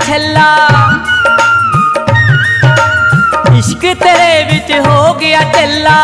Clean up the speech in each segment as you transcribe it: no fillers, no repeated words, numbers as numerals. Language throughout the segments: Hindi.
छल्ला, इश्क तेरे विच हो गया चल्ला।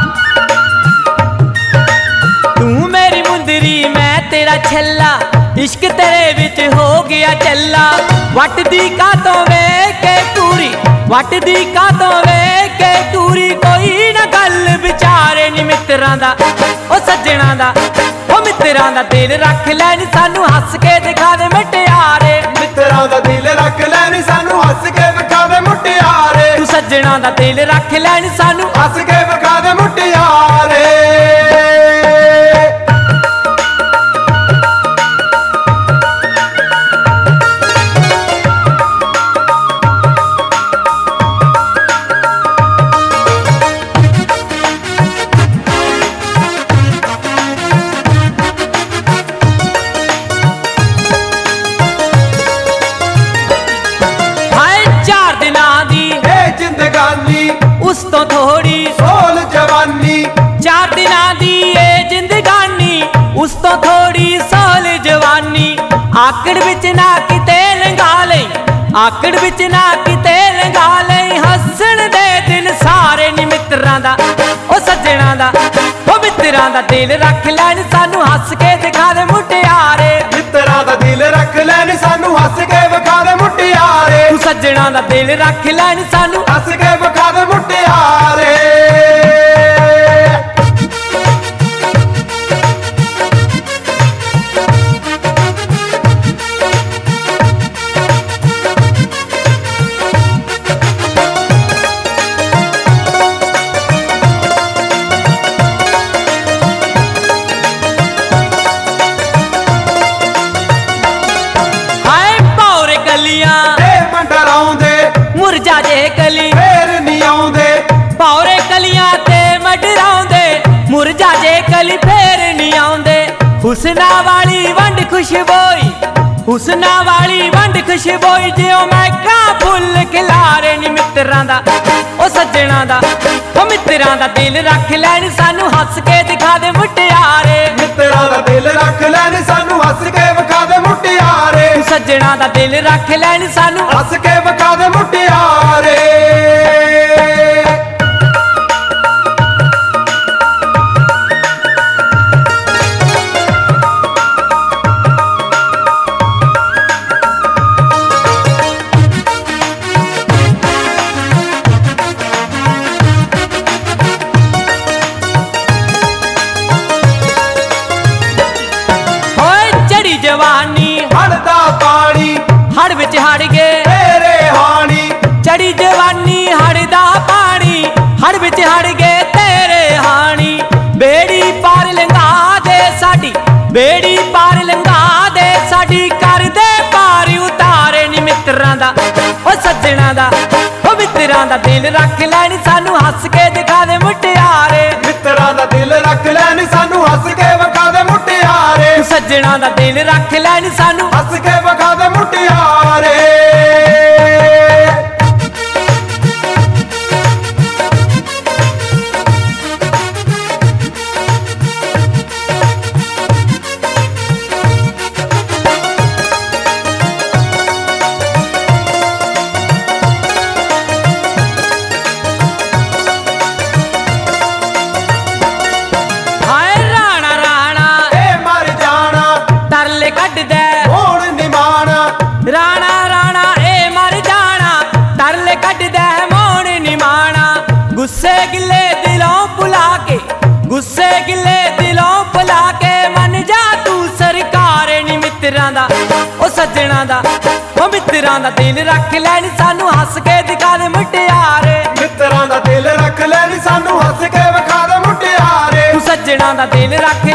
तू मेरी मुंदरी मैं तेरा छल्ला, इश्क तेरे विच हो गया चल्ला। वट दी कातों वे के टूरी, वट दी कातों वे के टूरी, कोई ना गल विचारे नी मित्रां दा ओ सज्जणा दा। ओ मित्रां दा दिल रख लैन सानू हस के दिखा दे मुटियारे, मित्रां दा दिल रख लैन सानू हस के विखा दे मुटियारे। तू सज्जणा दा दिल रख लैन सानू हस के विखा दे मुटियारे। उस तो थोड़ी सोल जवानी, 4 दिनां दी ए जिंदगानी, उस तो थोड़ी सोल जवानी। आकड़ विच ना किते लंघा लई, आकड़ विच ना किते लंघा लई, हसन दे दिन सारे नी मित्रां दा ओ सज्जणा दा। ओ मित्रां दा दिल रख लैन सानू हस के दिखा दे मुटियारे, मित्रां दा दिल रख लैन सानू हस के विखा दे मुटियारे। तू सज्जणा दा दिल रख लैन सानू हस के विखा दे मुटियारे। मुरझा जे कली फेर नहीं आउंदे, भौरे कलियां ते मडराउंदे, मुरझा जे कली फेर नहीं आउंदे। हुसना वाली वंड खुशबोई, हुसना वाली वंड खुशबोई, जियो महका फुल खिलारे नी मित्रां दा ओ सज्जणा दा। ओ मित्रां दा दिल रख लैन सानू हस के दिखा दे मुटियारे, मित्रां दा दिल रख लैन सानू हस के विखा दे मुटियारे। सज्जणा दा दिल रख लैन सानू हस के विखा दे मुटियारे। जवानी हड़दा पानी, हड़ विच हड़ गए तेरे हानी। चढ़ी जवानी हड़दा पानी, हड़ विच हड़ गए तेरे हानी। बेड़ी पार लंघा दे साडी, बेड़ी पार लंघा दे साडी, कर दे पार उतारे नी मित्रां दा ओ सज्जणा दा। ओ मित्रां दा दिल रख लैन सानू हस के दिखा दे मुटियारे, मित्रां दा दिल रख लैन सानू हस के विखा दे मुटियारे। सज्जणा दा दिल रख लैन सानू हस के विखा दे मुटियारे। राणा राणा ए मर जाना, तरले कट दे मोड़ निमाना। गुस्से गिले दिलों भुला के, गुस्से गिले दिलों भुला के, मन जा तू सरकार नी मित्रां दा ओ सज्जणा दा। ओ मित्रां दा दिल रख लैन सानू हस के दिखा दे मुटियारे, मित्रां दा दिल रख लैन सानू हस के विखा दे मुटियारे। तू सज्जणा दा दिल रख